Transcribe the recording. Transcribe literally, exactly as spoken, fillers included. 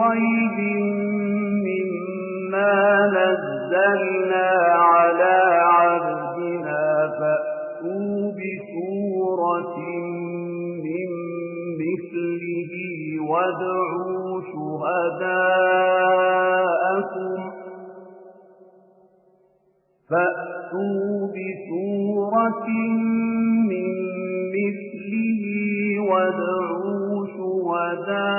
ريب مما نزلنا على عبدنا فأتوا بسورة من مثله وادعوا شهداءكم فأتوا بسورة من مثله وادعوا شهداءكم